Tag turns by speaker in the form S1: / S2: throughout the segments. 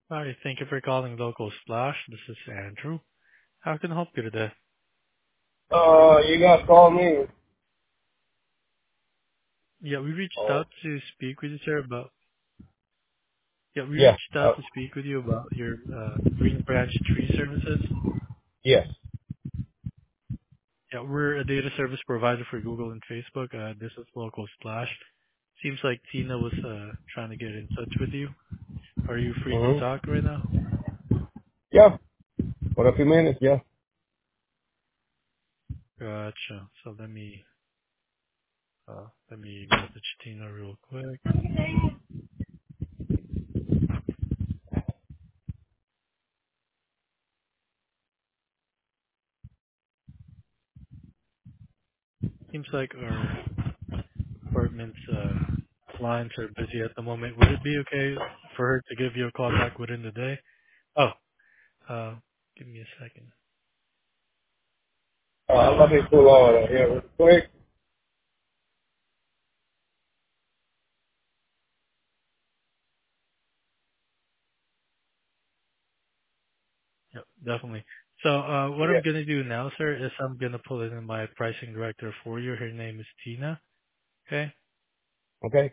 S1: Hi, thank you for calling Local Splash. This is Andrew. How can I help you today?
S2: You guys called me.
S1: Yeah, we reached
S2: Oh,
S1: out to speak with you, sir, about we
S2: yeah.
S1: reached out to speak with you about your Green Branch tree services.
S2: Yes.
S1: Yeah, we're a data service provider for Google and Facebook. This is Local Splash. Seems like Tina was trying to get in touch with you. Are you free to
S2: Mm-hmm.
S1: talk right now?
S2: Yeah. For a few minutes, yeah.
S1: Gotcha. So let me message Tina real quick. Seems like our department's lines are busy at the moment. Would it be okay for her to give you a call back within the day? Oh, uh, give me a second.
S2: Let me pull on here real quick.
S1: Yep, definitely. So what I'm
S2: Yeah.
S1: gonna do now, sir, is I'm gonna pull in my pricing director for you. Her name is Tina. Okay.
S2: Okay.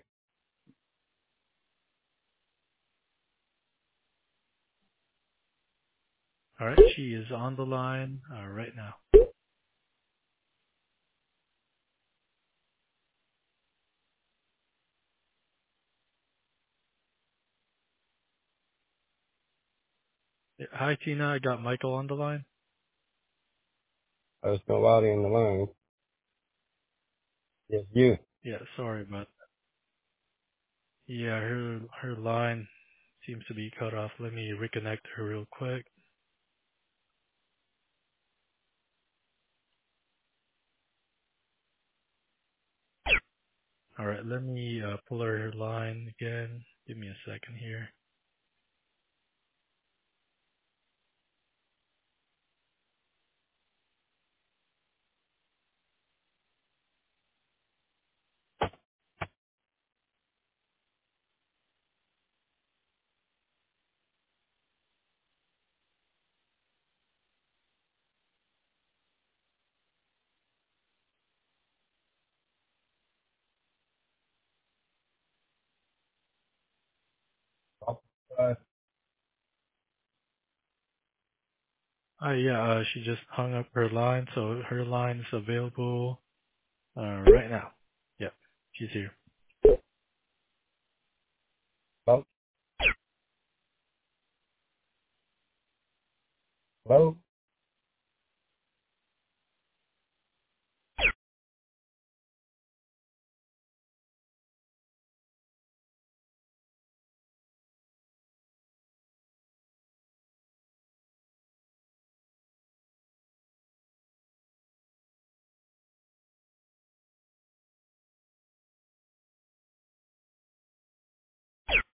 S1: All right. She is on the line right now. Yeah, hi, Tina. I got Michael on the line.
S2: There's nobody in the line. Yes, you.
S1: Yeah. Sorry about. Yeah, her line seems to be cut off. Let me reconnect her real quick. All right, let me pull her line again. Give me a second here.
S2: Uh,
S1: Yeah, she just hung up her line, so her line is available right now. Yep, she's here.
S2: hello? Hello?